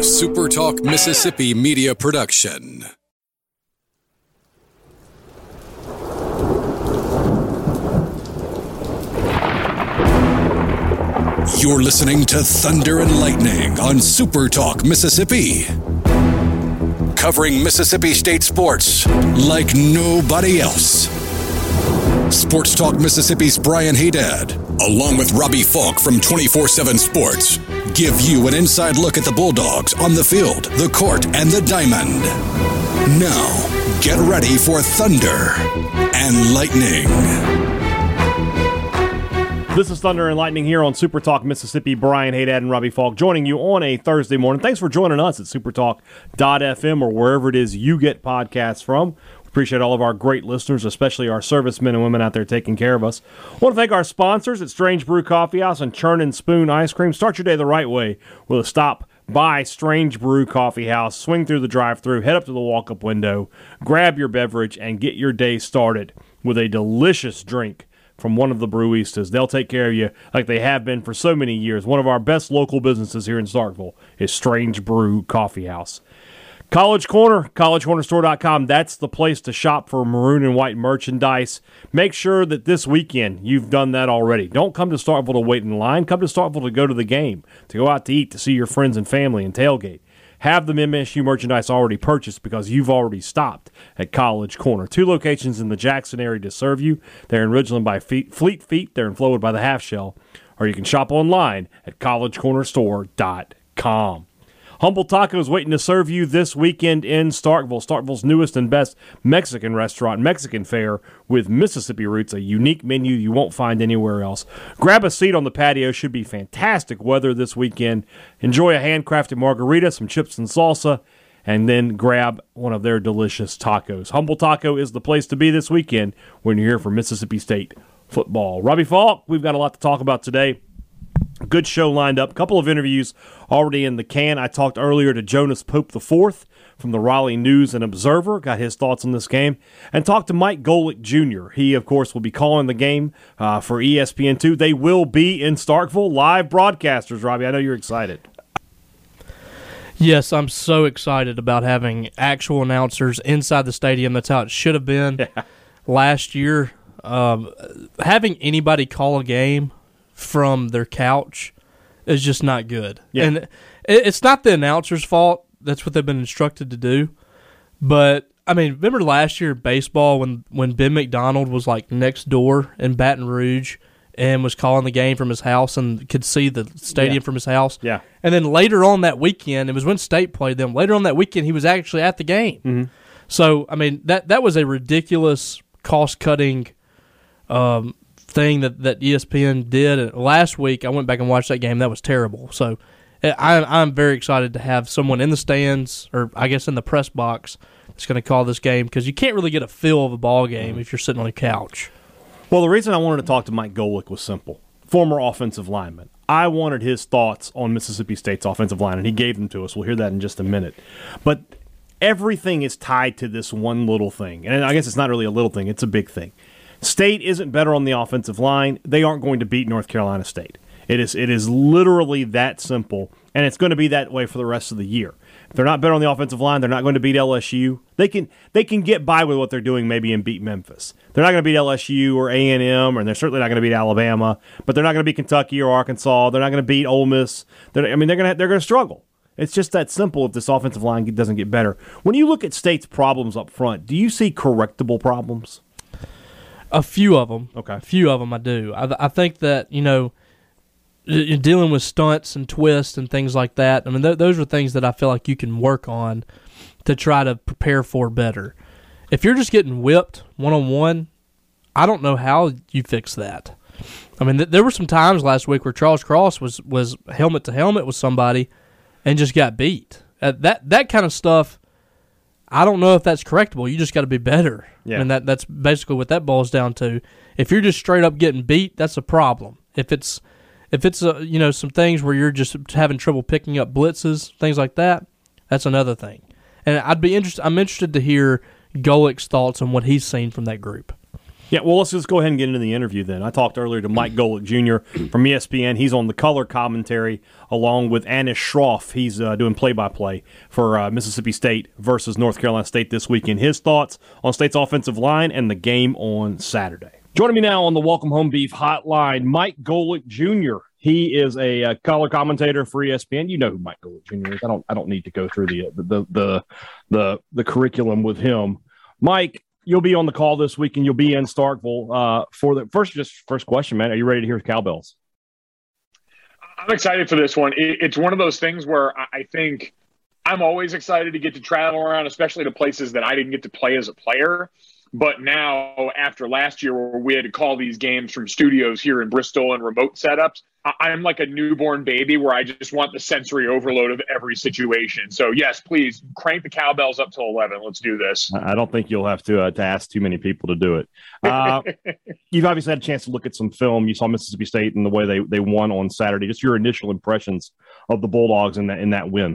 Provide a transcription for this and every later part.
a Super Talk Mississippi media production. You're listening to Thunder and Lightning on Super Talk Mississippi. Covering Mississippi State sports like nobody else. Sports Talk Mississippi's Brian Haydad, along with Robbie Falk from 24/7 Sports, give you an inside look at the Bulldogs on the field, the court, and the diamond. Now, get ready for Thunder and Lightning. This is Thunder and Lightning here on Super Talk Mississippi. Brian Haydad and Robbie Falk joining you on a Thursday morning. Thanks for joining us at supertalk.fm or wherever it is you get podcasts from. We appreciate all of our great listeners, especially our servicemen and women out there taking care of us. I want to thank our sponsors at Strange Brew Coffee House and Churn and Spoon Ice Cream. Start your day the right way with a stop by Strange Brew Coffee House. Swing through the drive-thru, head up to the walk-up window, grab your beverage, and get your day started with a delicious drink from one of the Brewistas. They'll take care of you like they have been for so many years. One of our best local businesses here in Starkville is Strange Brew Coffee House. College Corner, collegecornerstore.com. That's the place to shop for maroon and white merchandise. Make sure that this weekend you've done that already. Don't come to Starkville to wait in line. Come to Starkville to go to the game, to go out to eat, to see your friends and family and tailgate. Have the MSU merchandise already purchased because you've already stopped at College Corner. 2 locations in the Jackson area to serve you. They're in Ridgeland by Fleet Feet. They're in Flowood by the Half Shell. Or you can shop online at collegecornerstore.com. Humble Tacos waiting to serve you this weekend in Starkville. Starkville's newest and best Mexican restaurant, Mexican fare with Mississippi roots, a unique menu you won't find anywhere else. Grab a seat on the patio. Should be fantastic weather this weekend. Enjoy a handcrafted margarita, some chips and salsa, and then grab one of their delicious tacos. Humble Taco is the place to be this weekend when you're here for Mississippi State football. Robbie Falk, we've got a lot to talk about today. Good show lined up. A couple of interviews already in the can. I talked earlier to Jonas Pope IV from the Raleigh News and Observer. Got his thoughts on this game. And talked to Mike Golic Jr. He, of course, will be calling the game for ESPN2. They will be in Starkville. Live broadcasters, Robbie. I know you're excited. Yes, I'm so excited about having actual announcers inside the stadium. That's how it should have been last year. Having anybody call a game from their couch is just not good. Yeah. And it's not the announcer's fault. That's what they've been instructed to do. But, I mean, remember last year baseball when Ben McDonald was like next door in Baton Rouge and was calling the game from his house and could see the stadium from his house? Yeah. And then later on that weekend, it was when State played them, later on that weekend he was actually at the game. Mm-hmm. So, I mean, that was a ridiculous cost-cutting thing that ESPN did. And last week, I went back and watched that game. That was terrible. So I'm very excited to have someone in the stands, or I guess in the press box, that's going to call this game, because you can't really get a feel of a ball game if you're sitting on a couch. Well, the reason I wanted to talk to Mike Golic was simple. Former offensive lineman. I wanted his thoughts on Mississippi State's offensive line, and he gave them to us. We'll hear that in just a minute. But everything is tied to this one little thing. And I guess it's not really a little thing. It's a big thing. State isn't better on the offensive line. They aren't going to beat North Carolina State. It is literally that simple, and it's going to be that way for the rest of the year. If they're not better on the offensive line, they're not going to beat LSU. They can get by with what they're doing maybe and beat Memphis. They're not going to beat LSU or A&M, and they're certainly not going to beat Alabama, but they're not going to beat Kentucky or Arkansas. They're not going to beat Ole Miss. They're going to struggle. It's just that simple if this offensive line doesn't get better. When you look at State's problems up front, do you see correctable problems? A few of them. Okay. A few of them I do. I think that, you're dealing with stunts and twists and things like that. I mean, those are things that I feel like you can work on to try to prepare for better. If you're just getting whipped one-on-one, I don't know how you fix that. I mean, there were some times last week where Charles Cross was helmet-to-helmet with somebody and just got beat. That kind of stuff, I don't know if that's correctable. You just got to be better. Yeah. And that's basically what that boils down to. If you're just straight up getting beat, that's a problem. If it's some things where you're just having trouble picking up blitzes, things like that, that's another thing. And I'm interested to hear Golic's thoughts on what he's seen from that group. Yeah, well, let's just go ahead and get into the interview then. I talked earlier to Mike Golic Jr. from ESPN. He's on the color commentary along with Anish Shroff. He's doing play-by-play for Mississippi State versus North Carolina State this weekend. His thoughts on State's offensive line and the game on Saturday. Joining me now on the Welcome Home Beef hotline, Mike Golic Jr. He is a color commentator for ESPN. You know who Mike Golic Jr. is. I don't need to go through the curriculum with him. Mike, you'll be on the call this week, and you'll be in Starkville for the first question, man. Are you ready to hear cowbells? I'm excited for this one. It's one of those things where I think I'm always excited to get to travel around, especially to places that I didn't get to play as a player. But now, after last year where we had to call these games from studios here in Bristol and remote setups, I'm like a newborn baby where I just want the sensory overload of every situation. So, yes, please crank the cowbells up till 11. Let's do this. I don't think you'll have to ask too many people to do it. You've obviously had a chance to look at some film. You saw Mississippi State and the way they won on Saturday. Just your initial impressions of the Bulldogs in that win.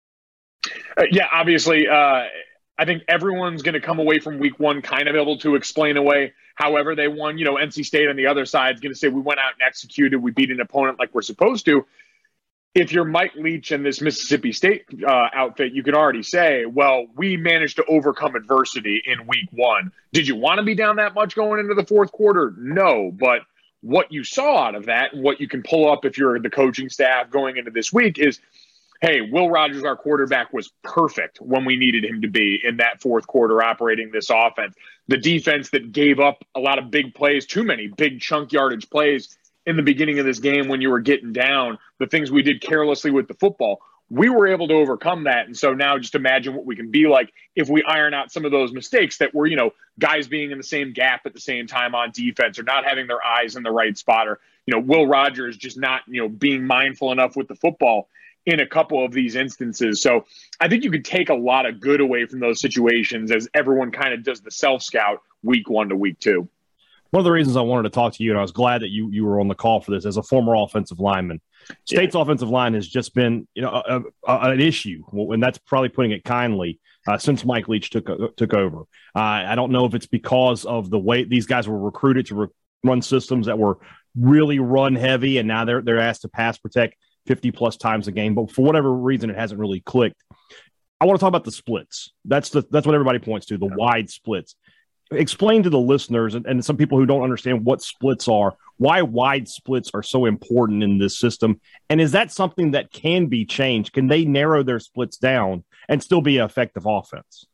Yeah, obviously, I think everyone's going to come away from week one kind of able to explain away however they won. You know, NC State on the other side is going to say we went out and executed. We beat an opponent like we're supposed to. If you're Mike Leach and this Mississippi State outfit, you can already say, well, we managed to overcome adversity in week one. Did you want to be down that much going into the fourth quarter? No, but what you saw out of that and what you can pull up if you're the coaching staff going into this week is, hey, Will Rogers, our quarterback, was perfect when we needed him to be in that fourth quarter operating this offense. The defense that gave up a lot of big plays, too many big chunk yardage plays in the beginning of this game when you were getting down, the things we did carelessly with the football, we were able to overcome that. And so now just imagine what we can be like if we iron out some of those mistakes that were, guys being in the same gap at the same time on defense or not having their eyes in the right spot or, Will Rogers just not, being mindful enough with the football in a couple of these instances. So I think you could take a lot of good away from those situations as everyone kind of does the self-scout week one to week two. One of the reasons I wanted to talk to you, and I was glad that you were on the call for this, as a former offensive lineman, State's offensive line has just been an issue, and that's probably putting it kindly, since Mike Leach took over. I don't know if it's because of the way these guys were recruited to run systems that were really run heavy, and now they're asked to pass protect 50-plus times a game, but for whatever reason, it hasn't really clicked. I want to talk about the splits. That's what everybody points to, the wide splits. Explain to the listeners and some people who don't understand what splits are, why wide splits are so important in this system, and is that something that can be changed? Can they narrow their splits down and still be an effective offense?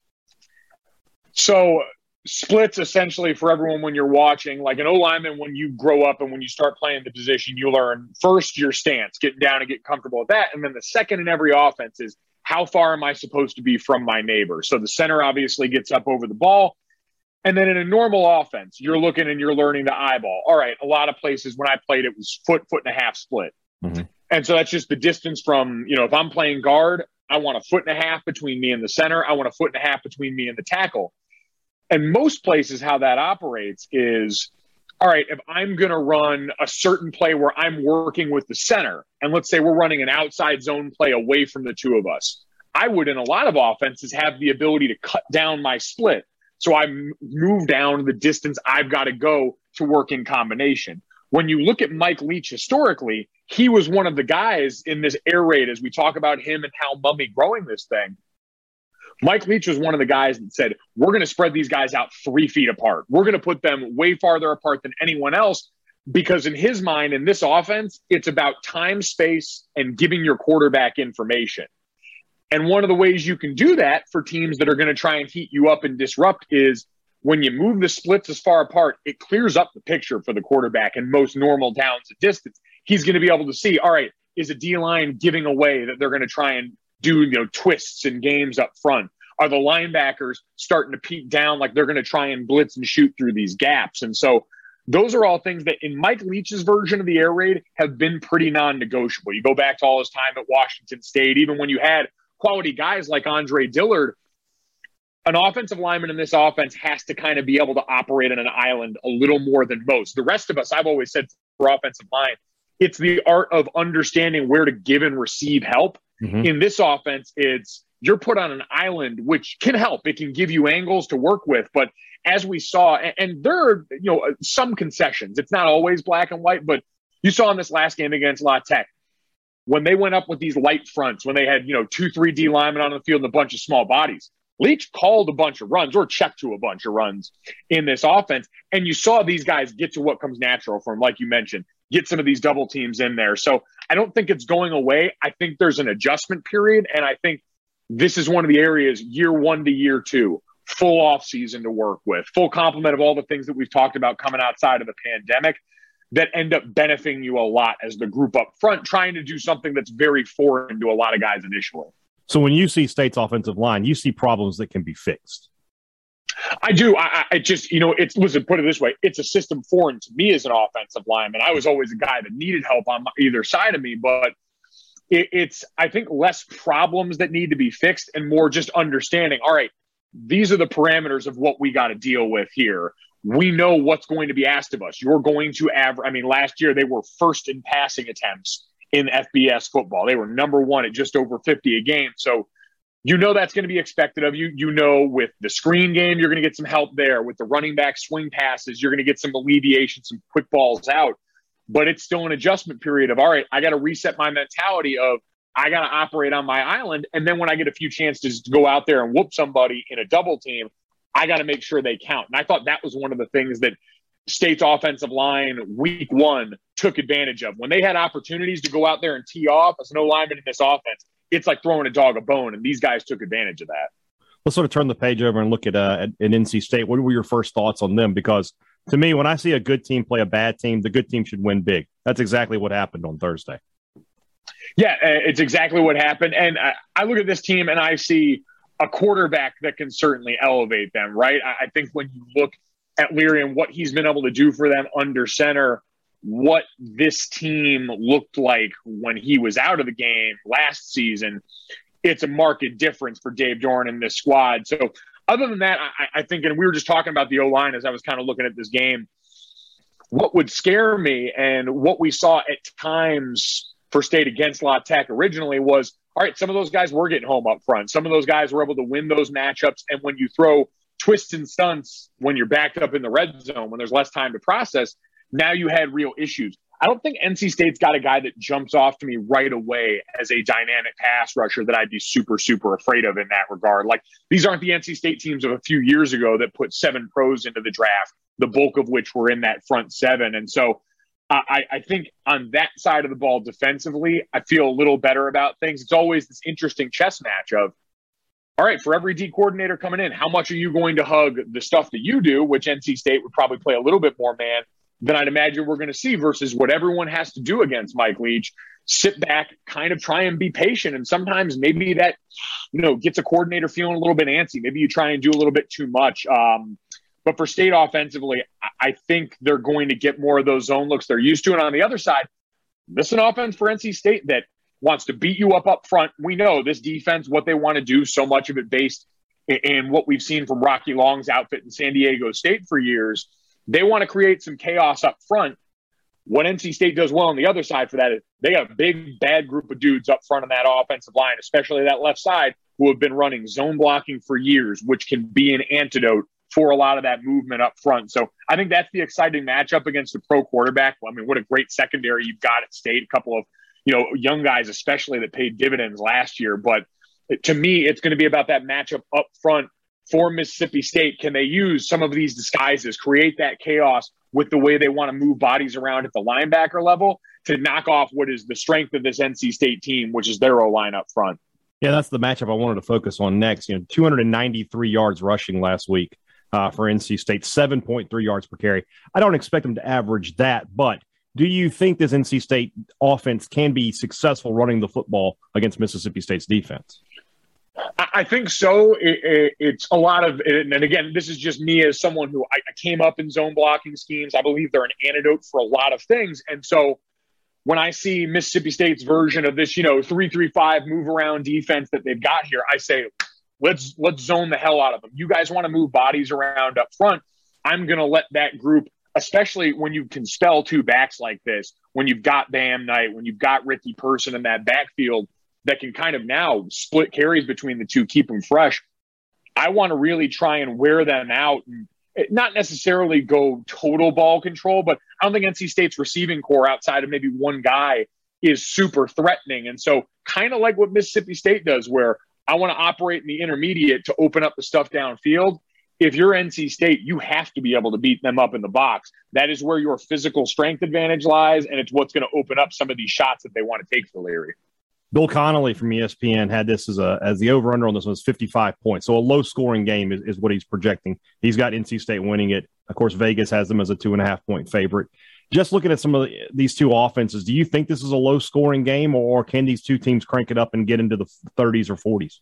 So splits essentially for everyone when you're watching, like an O-lineman, when you grow up and when you start playing the position, you learn first your stance, getting down and get comfortable with that. And then the second in every offense is how far am I supposed to be from my neighbor? So the center obviously gets up over the ball. And then in a normal offense, you're looking and you're learning to eyeball. All right, a lot of places when I played, it was foot and a half split. Mm-hmm. And so that's just the distance from, if I'm playing guard, I want a foot and a half between me and the center. I want a foot and a half between me and the tackle. And most places how that operates is, all right, if I'm going to run a certain play where I'm working with the center, and let's say we're running an outside zone play away from the two of us, I would, in a lot of offenses, have the ability to cut down my split. So I move down the distance I've got to go to work in combination. When you look at Mike Leach historically, he was one of the guys in this air raid as we talk about him and Hal Mumme growing this thing. Mike Leach was one of the guys that said, we're going to spread these guys out 3 feet apart. We're going to put them way farther apart than anyone else because in his mind, in this offense, it's about time, space, and giving your quarterback information. And one of the ways you can do that for teams that are going to try and heat you up and disrupt is when you move the splits as far apart, it clears up the picture for the quarterback in most normal downs of distance. He's going to be able to see, all right, is a D-line giving away that they're going to try and do twists and games up front? Are the linebackers starting to peek down like they're going to try and blitz and shoot through these gaps? And so those are all things that in Mike Leach's version of the air raid have been pretty non-negotiable. You go back to all his time at Washington State, even when you had quality guys like Andre Dillard, an offensive lineman in this offense has to kind of be able to operate on an island a little more than most. The rest of us, I've always said for offensive line, it's the art of understanding where to give and receive help. Mm-hmm. In this offense, it's you're put on an island, which can help. It can give you angles to work with, but as we saw, and there are, some concessions. It's not always black and white, but you saw in this last game against La Tech, when they went up with these light fronts, when they had, 2-3 D linemen on the field and a bunch of small bodies, Leach called a bunch of runs or checked to a bunch of runs in this offense. And you saw these guys get to what comes natural for them, like you mentioned, get some of these double teams in there. So I don't think it's going away. I think there's an adjustment period. And I think this is one of the areas, year 1 to year 2, full off season to work with, full complement of all the things that we've talked about coming outside of the pandemic that end up benefiting you a lot as the group up front, trying to do something that's very foreign to a lot of guys initially. So when you see State's offensive line, you see problems that can be fixed. I do. I just, listen, put it this way. It's a system foreign to me as an offensive lineman. I was always a guy that needed help on either side of me, but it's, I think, less problems that need to be fixed and more just understanding, all right, these are the parameters of what we got to deal with here. We know what's going to be asked of us. You're going to average. Last year they were first in passing attempts in FBS football. They were number 1 at just over 50 a game. So that's going to be expected of you. With the screen game, you're going to get some help there. With the running back swing passes, you're going to get some alleviation, some quick balls out. But it's still an adjustment period of, all right, I got to reset my mentality of I got to operate on my island. And then when I get a few chances to go out there and whoop somebody in a double team, I got to make sure they count. And I thought that was one of the things that State's offensive line week 1 took advantage of. When they had opportunities to go out there and tee off as no lineman in this offense, it's like throwing a dog a bone, and these guys took advantage of that. Let's sort of turn the page over and look at NC State. What were your first thoughts on them? Because to me, when I see a good team play a bad team, the good team should win big. That's exactly what happened on Thursday. Yeah, it's exactly what happened. And I look at this team and I see a quarterback that can certainly elevate them, right? I think when you look at Leary and what he's been able to do for them under center, what this team looked like when he was out of the game last season, it's a marked difference for Dave Doeren and this squad. So other than that, I think, and we were just talking about the O-line as I was kind of looking at this game, what would scare me and what we saw at times for State against La Tech originally was, all right, some of those guys were getting home up front. Some of those guys were able to win those matchups. And when you throw twists and stunts, when you're backed up in the red zone, when there's less time to process, now you had real issues. I don't think NC State's got a guy that jumps off to me right away as a dynamic pass rusher that I'd be super, super afraid of in that regard. Like, these aren't the NC State teams of a few years ago that put 7 pros into the draft, the bulk of which were in that front 7. And so I think on that side of the ball defensively, I feel a little better about things. It's always this interesting chess match of, all right, for every D coordinator coming in, how much are you going to hug the stuff that you do, which NC State would probably play a little bit more man than I'd imagine we're going to see, versus what everyone has to do against Mike Leach. Sit back, kind of try and be patient. And sometimes maybe that, gets a coordinator feeling a little bit antsy. Maybe you try and do a little bit too much. But for State offensively, I think they're going to get more of those zone looks they're used to. And on the other side, this is an offense for NC State that wants to beat you up front. We know this defense, what they want to do, so much of it based in what we've seen from Rocky Long's outfit in San Diego State for years. They want to create some chaos up front. What NC State does well on the other side for that is they got a big, bad group of dudes up front on that offensive line, especially that left side, who have been running zone blocking for years, which can be an antidote for a lot of that movement up front. So I think that's the exciting matchup against a pro quarterback. I mean, what a great secondary you've got at State. A couple of, young guys, especially, that paid dividends last year. But to me, it's going to be about that matchup up front for Mississippi State. Can they use some of these disguises, create that chaos with the way they want to move bodies around at the linebacker level to knock off what is the strength of this NC State team, which is their O-line up front? Yeah, that's the matchup I wanted to focus on next. 293 yards rushing last week for NC State, 7.3 yards per carry. I don't expect them to average that, but do you think this NC State offense can be successful running the football against Mississippi State's defense? I think so. It's a lot of, and again, this is just me as someone who I came up in zone blocking schemes. I believe they're an antidote for a lot of things. And so when I see Mississippi State's version of this, 3-3-5 move around defense that they've got here, I say, let's zone the hell out of them. You guys want to move bodies around up front. I'm going to let that group, especially when you can spell 2 backs like this, when you've got Bam Knight, when you've got Ricky Person in that backfield, that can kind of now split carries between the two, keep them fresh. I want to really try and wear them out not necessarily go total ball control, but I don't think NC State's receiving core outside of maybe one guy is super threatening. And so kind of like what Mississippi State does, where I want to operate in the intermediate to open up the stuff downfield. If you're NC State, you have to be able to beat them up in the box. That is where your physical strength advantage lies, and it's what's going to open up some of these shots that they want to take for Leary. Bill Connolly from ESPN had this as the over-under on this one was 55 points. So a low-scoring game is what he's projecting. He's got NC State winning it. Of course, Vegas has them as a 2.5-point favorite. Just looking at some of these two offenses, do you think this is a low-scoring game, or can these two teams crank it up and get into the 30s or 40s?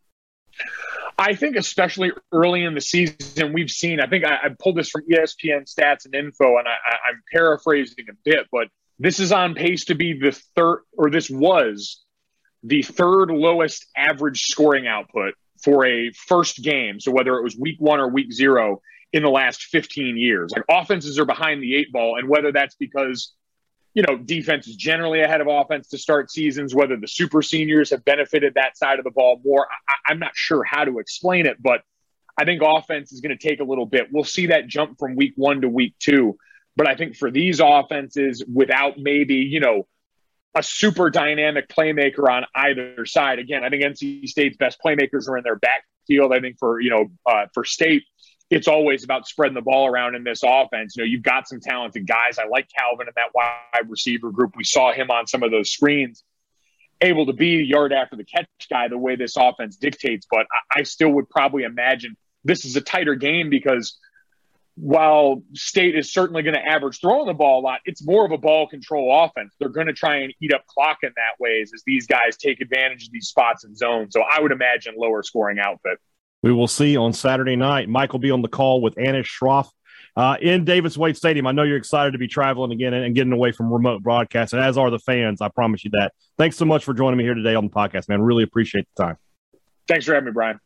I think especially early in the season, we've seen, I think I pulled this from ESPN stats and info, and I'm paraphrasing a bit, but this is on pace to be this was the third lowest average scoring output for a first game. So whether it was week 1 or week 0 in the last 15 years, like offenses are behind the 8 ball, and whether that's because defense is generally ahead of offense to start seasons, whether the super seniors have benefited that side of the ball more. I'm not sure how to explain it, but I think offense is going to take a little bit. We'll see that jump from week 1 to week 2. But I think for these offenses, without maybe, a super dynamic playmaker on either side, again, I think NC State's best playmakers are in their backfield. I think for State, it's always about spreading the ball around in this offense. You've got some talented guys. I like Calvin in that wide receiver group. We saw him on some of those screens, able to be a yard after the catch guy the way this offense dictates. But I still would probably imagine this is a tighter game because while State is certainly going to average throwing the ball a lot, it's more of a ball control offense. They're going to try and eat up clock in that ways as these guys take advantage of these spots and zones. So I would imagine lower scoring outfit. We will see on Saturday night. Mike will be on the call with Anish Shroff in Davis Wade Stadium. I know you're excited to be traveling again and getting away from remote broadcast, and as are the fans. I promise you that. Thanks so much for joining me here today on the podcast, man. Really appreciate the time. Thanks for having me, Brian.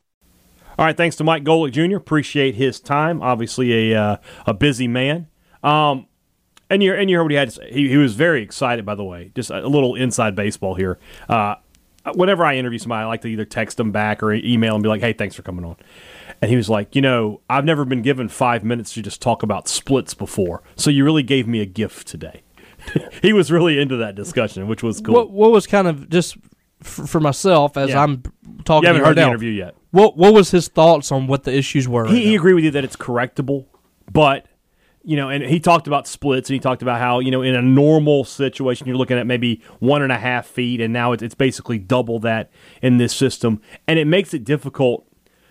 All right, thanks to Mike Golick Jr. Appreciate his time. Obviously a busy man. And you heard what he had to say. He was very excited, by the way. Just a little inside baseball here. Whenever I interview somebody, I like to either text them back or email and be like, hey, thanks for coming on. And he was like, I've never been given 5 minutes to just talk about splits before, so you really gave me a gift today. He was really into that discussion, which was cool. What was kind of just for myself as I'm talking you haven't right heard now, the interview yet. What was his thoughts on what the issues were? He agreed with you that it's correctable, but and he talked about splits, and he talked about how, in a normal situation, you're looking at maybe 1.5 feet, and now it's basically double that in this system. And it makes it difficult.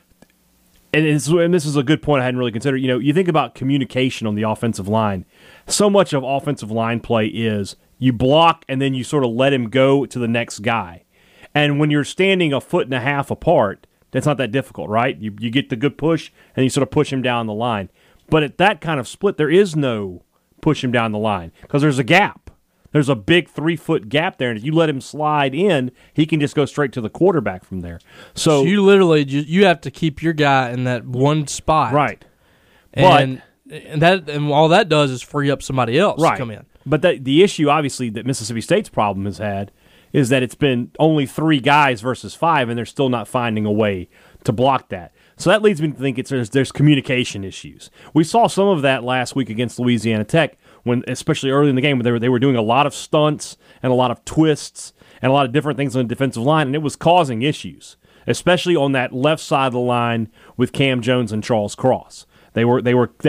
And this is a good point I hadn't really considered. You think about communication on the offensive line. So much of offensive line play is you block, and then you sort of let him go to the next guy. And when you're standing 1.5 feet apart, that's not that difficult, right? You get the good push, and you sort of push him down the line. But at that kind of split, there is no push him down the line because there's a gap. There's a big 3-foot gap there, and if you let him slide in, he can just go straight to the quarterback from there. So you literally you have to keep your guy in that one spot, right? And all that does is free up somebody else to come in. But the issue, obviously, that Mississippi State's problem has had is that it's been only 3 guys versus 5, and they're still not finding a way to block that. So that leads me to think there's communication issues. We saw some of that last week against Louisiana Tech, when especially early in the game, when they were doing a lot of stunts and a lot of twists and a lot of different things on the defensive line, and it was causing issues, especially on that left side of the line with Cam Jones and Charles Cross. They were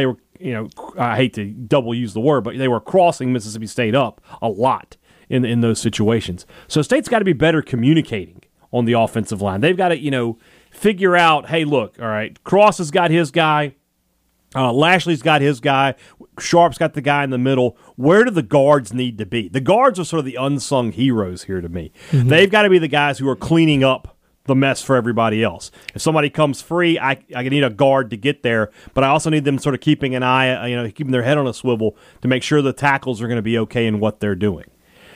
I hate to double use the word, but they were crossing Mississippi State up a lot in those situations. So State's got to be better communicating on the offensive line. They've got to, figure out, hey, look, all right, Cross has got his guy, Lashley's got his guy, Sharp's got the guy in the middle. Where do the guards need to be? The guards are sort of the unsung heroes here to me. Mm-hmm. They've got to be the guys who are cleaning up the mess for everybody else. If somebody comes free, I need a guard to get there, but I also need them sort of keeping an eye, keeping their head on a swivel to make sure the tackles are going to be okay in what they're doing.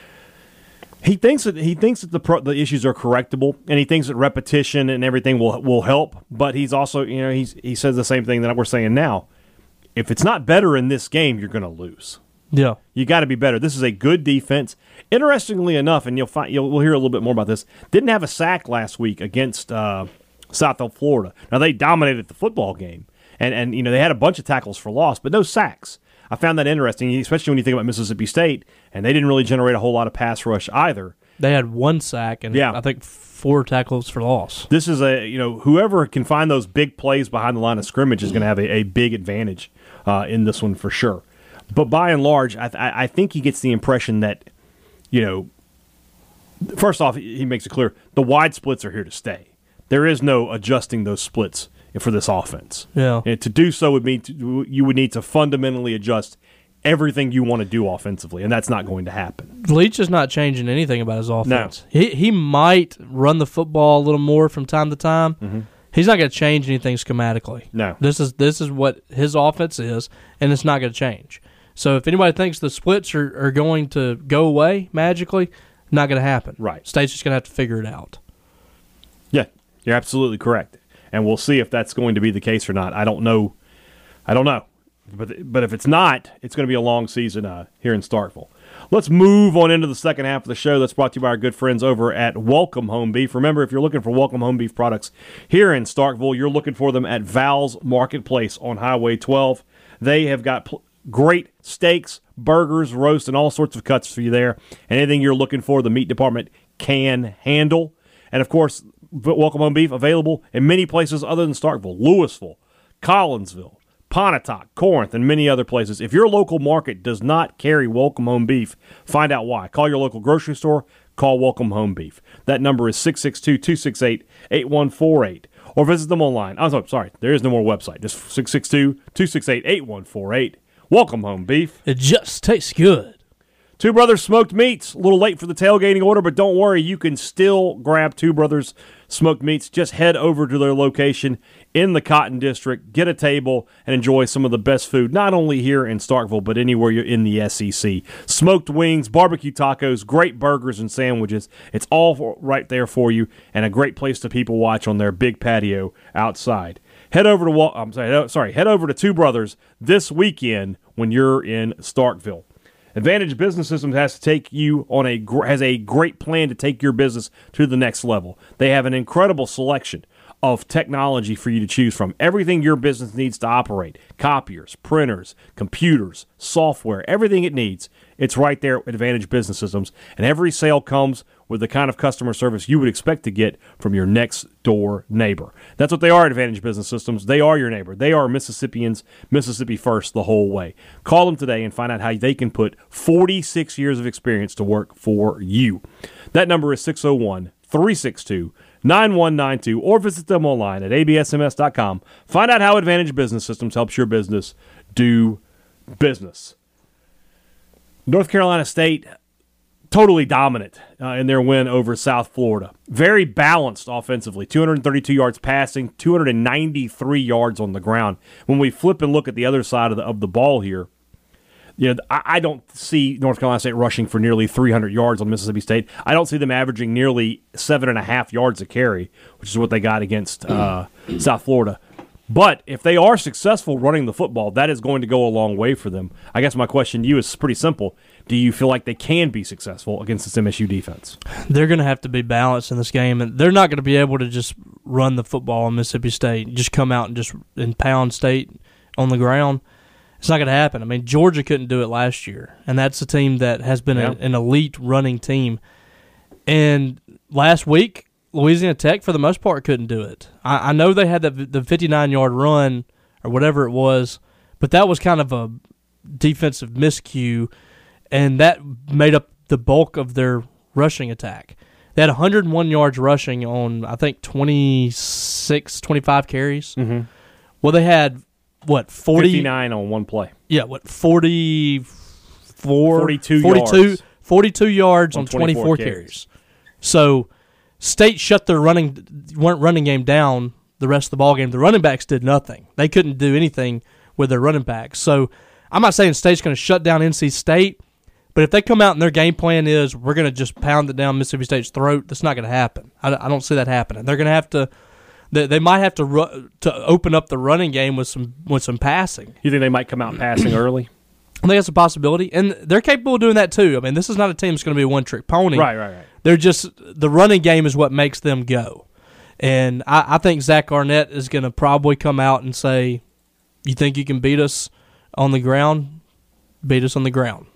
He thinks that the issues are correctable, and he thinks that repetition and everything will help. But he's also, he says the same thing that we're saying now. If it's not better in this game, you're going to lose. Yeah, you got to be better. This is a good defense. Interestingly enough, and we'll hear a little bit more about this. Didn't have a sack last week against South Florida. Now they dominated the football game, And they had a bunch of tackles for loss, but no sacks. I found that interesting, especially when you think about Mississippi State, and they didn't really generate a whole lot of pass rush either. They had 1 sack and I think 4 tackles for loss. This is whoever can find those big plays behind the line of scrimmage is going to have a big advantage in this one for sure. But by and large, I think he gets the impression that, first off, he makes it clear the wide splits are here to stay. There is no adjusting those splits for this offense. Yeah. And to do so would mean you would need to fundamentally adjust everything you want to do offensively, and that's not going to happen. Leach is not changing anything about his offense. No. He might run the football a little more from time to time. Mm-hmm. He's not going to change anything schematically. No. This is what his offense is, and it's not going to change. So if anybody thinks the splits are going to go away magically, not going to happen. Right. State's just going to have to figure it out. Yeah, you're absolutely correct. And we'll see if that's going to be the case or not. I don't know. But if it's not, it's going to be a long season here in Starkville. Let's move on into the second half of the show. That's brought to you by our good friends over at Welcome Home Beef. Remember, if you're looking for Welcome Home Beef products here in Starkville, you're looking for them at Val's Marketplace on Highway 12. They have got great steaks, burgers, roast, and all sorts of cuts for you there. Anything you're looking for, the meat department can handle. And, of course, Welcome Home Beef available in many places other than Starkville: Louisville, Collinsville, Pontotoc, Corinth, and many other places. If your local market does not carry Welcome Home Beef, find out why. Call your local grocery store. Call Welcome Home Beef. That number is 662-268-8148. Or visit them online. I'm sorry, there is no more website. Just 662-268-8148. Welcome Home Beef. It just tastes good. Two Brothers Smoked Meats. A little late for the tailgating order, but don't worry. You can still grab Two Brothers Smoked Meats. Just head over to their location in the Cotton District, get a table, and enjoy some of the best food, not only here in Starkville, but anywhere you're in the SEC. Smoked wings, barbecue tacos, great burgers and sandwiches. It's all right there for you, and a great place to people watch on their big patio outside. Head over to Two Brothers this weekend when you're in Starkville. Advantage Business Systems has a great plan to take your business to the next level. They have an incredible selection of technology for you to choose from. Everything your business needs to operate: copiers, printers, computers, software, everything it needs. It's right there at Advantage Business Systems. And every sale comes with the kind of customer service you would expect to get from your next door neighbor. That's what they are at Advantage Business Systems. They are your neighbor. They are Mississippians, Mississippi first the whole way. Call them today and find out how they can put 46 years of experience to work for you. That number is 601-362-9192, or visit them online at absms.com. Find out how Advantage Business Systems helps your business do business. North Carolina State, totally dominant in their win over South Florida. Very balanced offensively, 232 yards passing, 293 yards on the ground. When we flip and look at the other side of the ball here, I don't see North Carolina State rushing for nearly 300 yards on Mississippi State. I don't see them averaging nearly 7.5 yards a carry, which is what they got against South Florida. But if they are successful running the football, that is going to go a long way for them. I guess my question to you is pretty simple. Do you feel like they can be successful against this MSU defense? They're going to have to be balanced in this game, and they're not going to be able to just run the football on Mississippi State, just come out and pound State on the ground. It's not going to happen. I mean, Georgia couldn't do it last year, and that's a team that has been an elite running team. And last week, Louisiana Tech, for the most part, couldn't do it. I know they had the 59-yard run or whatever it was, but that was kind of a defensive miscue, and that made up the bulk of their rushing attack. They had 101 yards rushing on, I think, 25 carries. Mm-hmm. Well, they had, 59 on one play. Yeah, 42 yards. 42 yards on 24 carries. So State shut their running game down the rest of the ballgame. The running backs did nothing. They couldn't do anything with their running backs. So I'm not saying State's going to shut down NC State, but if they come out and their game plan is we're going to just pound it down Mississippi State's throat, that's not going to happen. I don't see that happening. They're going to have to. They might have to open up the running game with some passing. You think they might come out passing early? I think that's a possibility, and they're capable of doing that too. I mean, this is not a team that's going to be a one-trick pony. Right. They're just the running game is what makes them go, and I think Zach Arnett is going to probably come out and say, You think you can beat us on the ground? Beat us on the ground.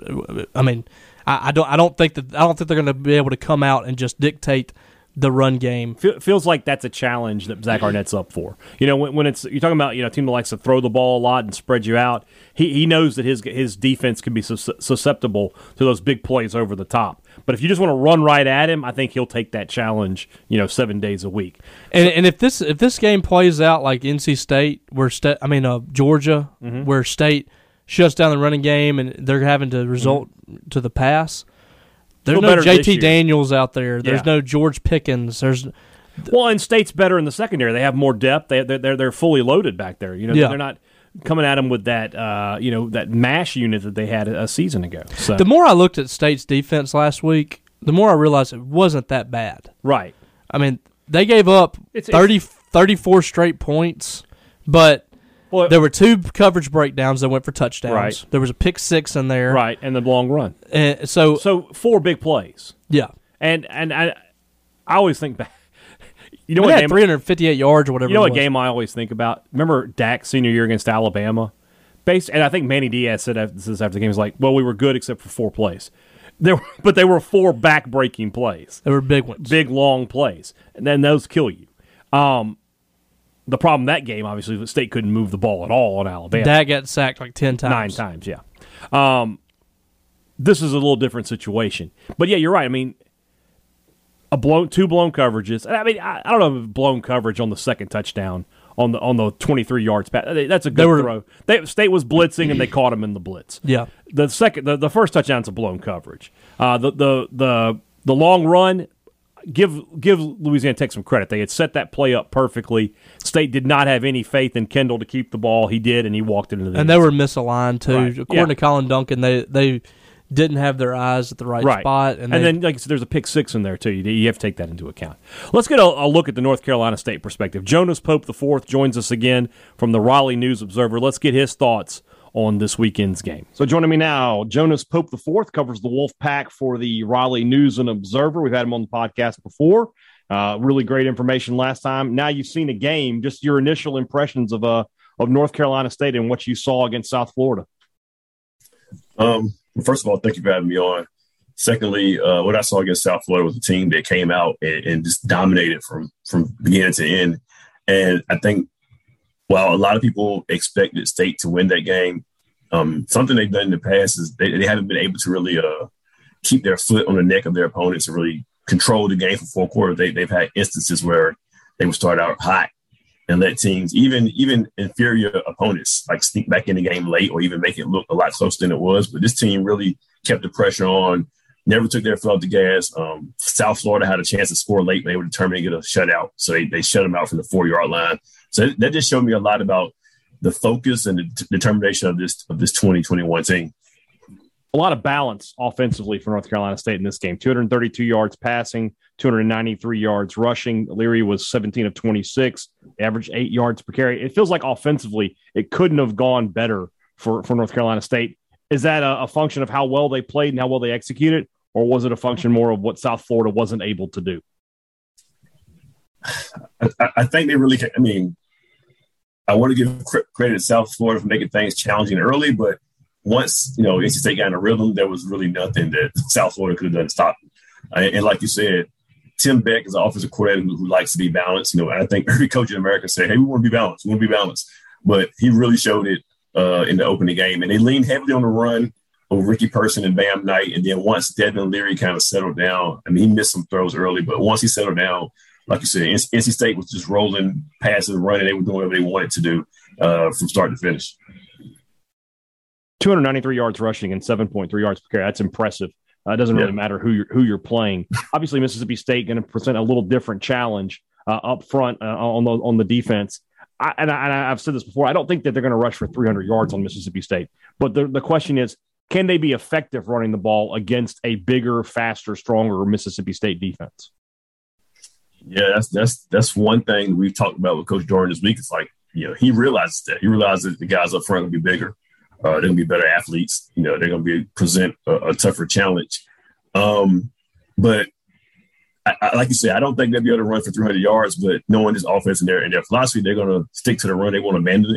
I don't think they're going to be able to come out and just dictate the run game. Feels like that's a challenge that Zach Arnett's up for. When it's you're talking about a team that likes to throw the ball a lot and spread you out. He knows that his defense can be susceptible to those big plays over the top. But if you just want to run right at him, I think he'll take that challenge. 7 days a week. And if this game plays out like NC State, Georgia, where State shuts down the running game and they're having to resort to the pass. There's no JT Daniels out there. There's no George Pickens. And State's better in the secondary. They have more depth. They're fully loaded back there. They're not coming at them with that that mash unit that they had a season ago. So the more I looked at State's defense last week, the more I realized it wasn't that bad. Right. I mean, they gave up 34 straight points, but there were 2 coverage breakdowns that went for touchdowns. Right. There was a pick 6 in there. Right, and the long run. So 4 big plays. Yeah. And I always think back. They had 358 yards or whatever. You know what game I always think about? Remember Dak's senior year against Alabama? And I think Manny Diaz said this after the game, was like, well, we were good except for 4 plays. But they were 4 back-breaking plays. They were big ones. Big, long plays. And then those kill you. The problem that game, obviously, the State couldn't move the ball at all on Alabama. Dak got sacked like 10 times. 9 times, yeah. This is a little different situation. But, yeah, you're right. I mean, 2 blown coverages. I mean, I don't know if blown coverage on the second touchdown on the 23 yards pass. That's a good throw. State was blitzing, and they caught him in the blitz. Yeah. The first touchdown's a blown coverage. The long run, give Louisiana Tech some credit. They had set that play up perfectly. State did not have any faith in Kendall to keep the ball. He did, and he walked into the And they were misaligned, too. Right. According to Colin Duncan, they didn't have their eyes at the right spot. And then, like I said, there's a pick 6 in there, too. You have to take that into account. Let's get a look at the North Carolina State perspective. Jonas Pope IV joins us again from the Raleigh News Observer. Let's get his thoughts on this weekend's game. So joining me now, Jonas Pope IV covers the Wolfpack for the Raleigh News and Observer. We've had him on the podcast before. Really great information last time. Now you've seen a game. Just your initial impressions of North Carolina State and what you saw against South Florida. First of all, thank you for having me on. Secondly, what I saw against South Florida was a team that came out and just dominated from beginning to end. And I think while a lot of people expected State to win that game, something they've done in the past is they haven't been able to really keep their foot on the neck of their opponents and really control the game for 4 quarters. They've had instances where they would start out hot and let teams, even inferior opponents, like sneak back in the game late or even make it look a lot closer than it was. But this team really kept the pressure on, never took their foot off the gas. South Florida had a chance to score late, but they were determined to get a shutout. So they shut them out from the 4-yard line. So that just showed me a lot about the focus and the determination of this 2021 team. A lot of balance offensively for North Carolina State in this game. 232 yards passing, 293 yards rushing. Leary was 17 of 26, averaged 8 yards per carry. It feels like offensively it couldn't have gone better for North Carolina State. Is that a function of how well they played and how well they executed, or was it a function more of what South Florida wasn't able to do? I think they really – I mean, I want to give credit to South Florida for making things challenging early, but once, NC State got in a rhythm, there was really nothing that South Florida could have done to stop them. And like you said, Tim Beck is an offensive coordinator who likes to be balanced. I think every coach in America said, hey, we want to be balanced. We want to be balanced. But he really showed it in the opening game. And they leaned heavily on the run of Ricky Person and Bam Knight. And then once Devin Leary kind of settled down, I mean, he missed some throws early, but once he settled down, like you said, NC State was just rolling, passing, running. They were doing whatever they wanted to do from start to finish. 293 yards rushing and 7.3 yards per carry. That's impressive. It doesn't really matter who you're playing. Obviously, Mississippi State going to present a little different challenge up front on the defense. I've said this before. I don't think that they're going to rush for 300 yards on Mississippi State. But the question is, can they be effective running the ball against a bigger, faster, stronger Mississippi State defense? Yeah, that's one thing we've talked about with Coach Jordan this week. It's like, he realizes that. He realizes that the guys up front will be bigger. They're going to be better athletes. They're going to present a tougher challenge. But I, like you said, I don't think they'll be able to run for 300 yards, but knowing this offense and their philosophy, they're going to stick to the run. They won't abandon it.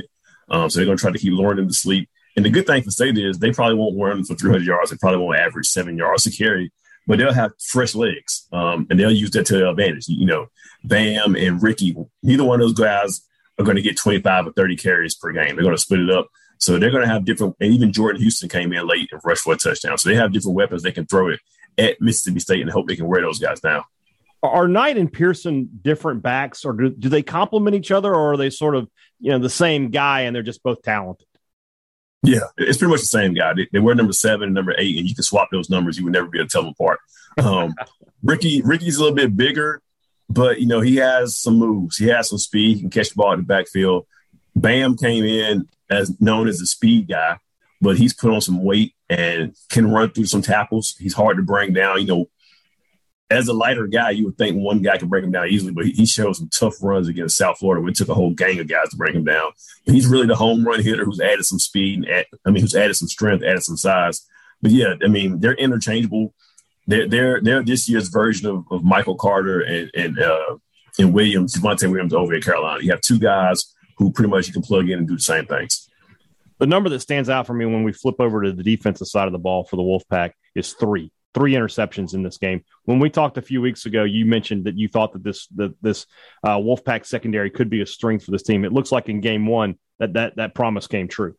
So they're going to try to keep luring them to sleep. And the good thing for State is they probably won't run for 300 yards. They probably won't average 7 yards to carry, but they'll have fresh legs, and they'll use that to their advantage. Bam and Ricky, neither one of those guys are going to get 25 or 30 carries per game. They're going to split it up. So they're going to have different – and even Jordan Houston came in late and rushed for a touchdown. So they have different weapons they can throw it at Mississippi State and hope they can wear those guys down. Are Knight and Pearson different backs, or do they complement each other, or are they sort of, the same guy and they're just both talented? Yeah, it's pretty much the same guy. They wear number 7 and number 8, and you can swap those numbers. You would never be able to tell them apart. Ricky's a little bit bigger, but, he has some moves. He has some speed. He can catch the ball in the backfield. Bam came in as known as the speed guy, but he's put on some weight and can run through some tackles. He's hard to bring down. As a lighter guy, you would think one guy could bring him down easily, but he showed some tough runs against South Florida. It took a whole gang of guys to bring him down. But he's really the home run hitter who's added some speed, who's added some strength, added some size. But yeah, they're interchangeable. They're this year's version of Michael Carter and Williams, Devontae Williams over at Carolina. You have two guys who pretty much you can plug in and do the same things. The number that stands out for me when we flip over to the defensive side of the ball for the Wolfpack is 3 interceptions in this game. When we talked a few weeks ago, you mentioned that you thought that this Wolfpack secondary could be a strength for this team. It looks like in game 1 that promise came true.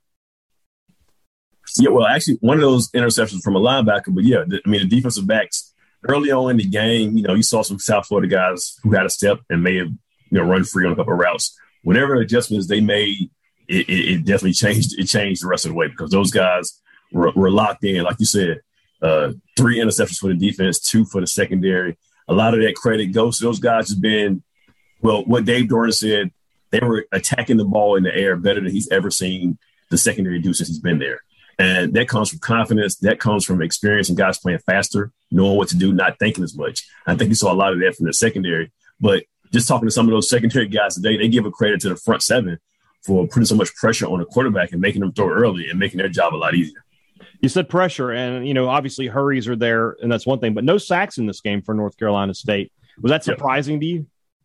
Yeah, well, actually, one of those interceptions from a linebacker, but yeah, the defensive backs early on in the game, you saw some South Florida guys who had a step and may have run free on a couple of routes. Whatever adjustments they made, it definitely changed. It changed the rest of the way because those guys were locked in, like you said. 3 interceptions for the defense, 2 for the secondary. A lot of that credit goes to those guys have been, well, what Dave Doran said, they were attacking the ball in the air better than he's ever seen the secondary do since he's been there. And that comes from confidence. That comes from experience and guys playing faster, knowing what to do, not thinking as much. I think you saw a lot of that from the secondary. But just talking to some of those secondary guys today, they give a credit to the front 7 for putting so much pressure on the quarterback and making them throw early and making their job a lot easier. You said pressure, and, obviously hurries are there, and that's one thing. But no sacks in this game for North Carolina State. Was that surprising to you?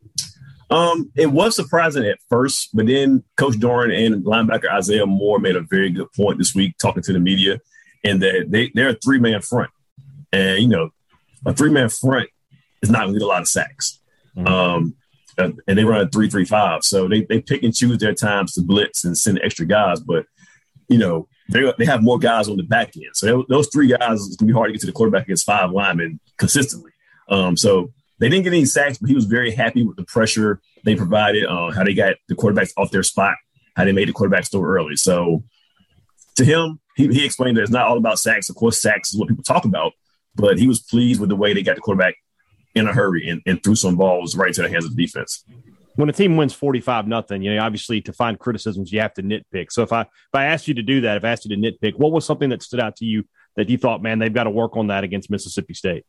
It was surprising at first, but then Coach Doran and linebacker Isaiah Moore made a very good point this week talking to the media, and that they're a 3-man front. And, a 3-man front is not going to get a lot of sacks. Mm-hmm. And they run a 3-3-5. So they pick and choose their times to blitz and send extra guys. But, they have more guys on the back end. So those 3 guys, it's going to be hard to get to the quarterback against 5 linemen consistently. So they didn't get any sacks, but he was very happy with the pressure they provided, how they got the quarterbacks off their spot, how they made the quarterbacks throw early. So to him, he explained that it's not all about sacks. Of course, sacks is what people talk about, but he was pleased with the way they got the quarterback in a hurry and threw some balls right to the hands of the defense. When a team wins 45-0, obviously to find criticisms, you have to nitpick. So if I asked you to do that, if I asked you to nitpick, what was something that stood out to you that you thought, man, they've got to work on that against Mississippi State?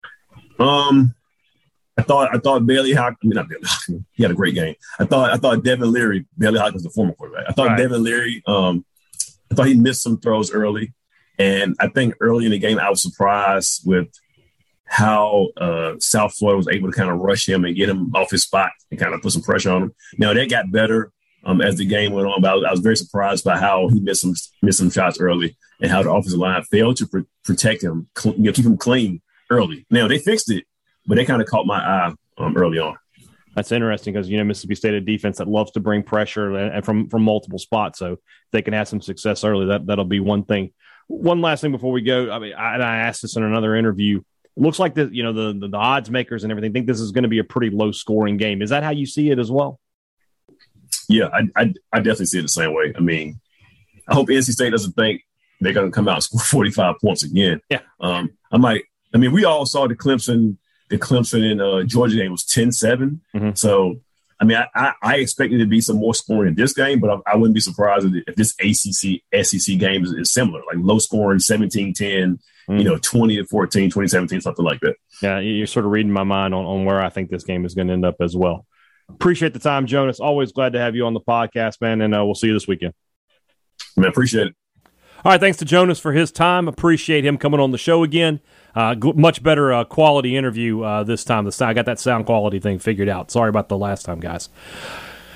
I thought Bailey Hawkins, not Bailey Hawkins, he had a great game. I thought Devin Leary, Bailey Hawkins, the former quarterback. I thought Devin Leary, I thought he missed some throws early. And I think early in the game, I was surprised with how South Florida was able to kind of rush him and get him off his spot and kind of put some pressure on him. Now, that got better as the game went on, but I was very surprised by how he missed some shots early and how the offensive line failed to protect him, keep him clean early. Now, they fixed it, but they kind of caught my eye early on. That's interesting because, Mississippi State a defense that loves to bring pressure and from multiple spots. So if they can have some success early, that'll be one thing. One last thing before we go. I asked this in another interview. It looks like the odds makers and everything think this is going to be a pretty low scoring game. Is that how you see it as well? Yeah, I definitely see it the same way. I hope NC State doesn't think they're going to come out and score 45 points again. Yeah. We all saw the Clemson and Georgia game was 10-7. Mm-hmm. So, I expected it to be some more scoring in this game, but I wouldn't be surprised if this SEC game is similar, like low scoring 17-10, 20-14, 20-17, something like that. Yeah, you're sort of reading my mind on where I think this game is going to end up as well. Appreciate the time, Jonas. Always glad to have you on the podcast, man, and we'll see you this weekend. Man, appreciate it. All right, thanks to Jonas for his time. Appreciate him coming on the show again. Much better quality interview this time. I got that sound quality thing figured out. Sorry about the last time, guys.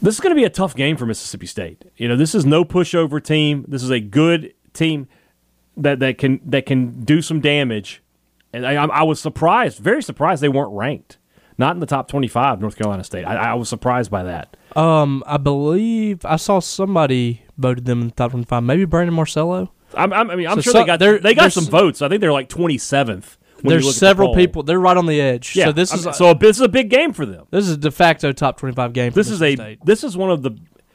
This is going to be a tough game for Mississippi State. This is no pushover team. This is a good team that can do some damage. And I was surprised, very surprised they weren't ranked. Not in the top 25, North Carolina State. I was surprised by that. I believe I saw somebody voted them in the top 25. Maybe Brandon Marcello. I'm sure they got some votes. I think they're like 27th. There's several people. They're right on the edge. Yeah, this is a big game for them. This is a de facto top 25 game for Mississippi State. This is one of the,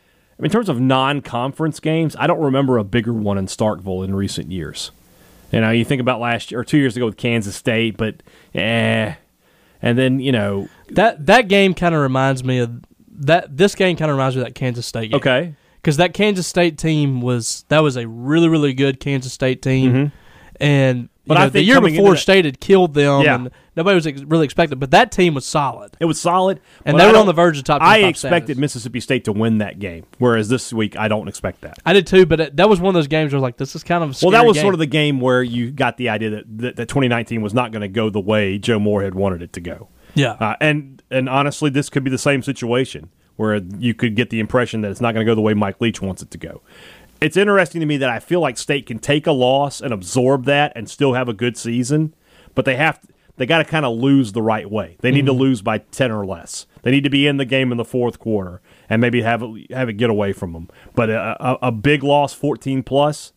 in terms of non-conference games, I don't remember a bigger one in Starkville in recent years. You think about last year or 2 years ago with Kansas State, but and then that game kind of reminds me of that. This game kind of reminds me of that Kansas State game. Okay, because that Kansas State team was a really, really good Kansas State team, and I think the year before State had killed them, and nobody was really expecting. But that team was solid. It was solid, and they were on the verge of top 25 I expected status. Mississippi State to win that game, whereas this week I don't expect that. I did too, but that was one of those games where I was like, this is kind of a scary that was game. Sort of the game where you got the idea that 2019 was not going to go the way Joe Moore had wanted it to go. Yeah, and honestly, this could be the same situation where you could get the impression that it's not going to go the way Mike Leach wants it to go. It's interesting to me that I feel like State can take a loss and absorb that and still have a good season, but they got to kind of lose the right way. They need to lose by 10 or less. They need to be in the game in the fourth quarter and maybe have it get away from them. But a big loss, 14 plus,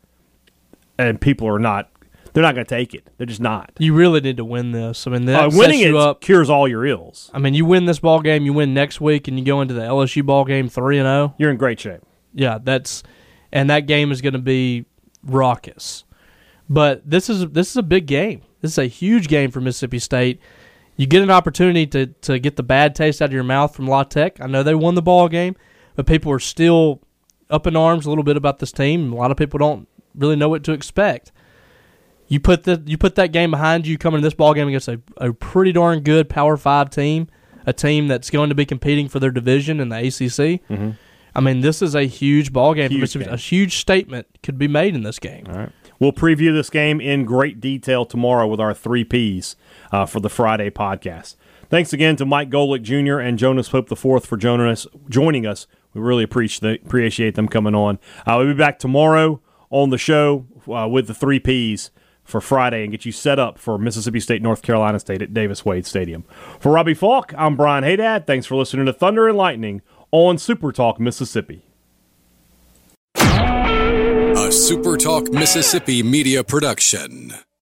and people are not. They're not going to take it. They're just not. You really need to win this. I mean, that winning sets you up. Cures all your ills. I mean, you win this ball game, you win next week, and you go into the LSU ball game 3-0. You're in great shape. Yeah, and that game is going to be raucous. But this is a big game. This is a huge game for Mississippi State. You get an opportunity to get the bad taste out of your mouth from La Tech. I know they won the ball game, but people are still up in arms a little bit about this team. A lot of people don't really know what to expect. You put that game behind you, coming to this ball game against a pretty darn good Power 5 team, a team that's going to be competing for their division in the ACC. Mm-hmm. I mean, this is a huge ball game. A huge statement could be made in this game. All right. We'll preview this game in great detail tomorrow with our 3 Ps for the Friday podcast. Thanks again to Mike Golick Jr. and Jonas Pope IV for joining us. We really appreciate them coming on. We'll be back tomorrow on the show with the 3 Ps for Friday and get you set up for Mississippi State, North Carolina State at Davis Wade Stadium. For Robbie Falk, I'm Brian Haydad. Thanks for listening to Thunder and Lightning on Super Talk Mississippi. A Super Talk Mississippi media production.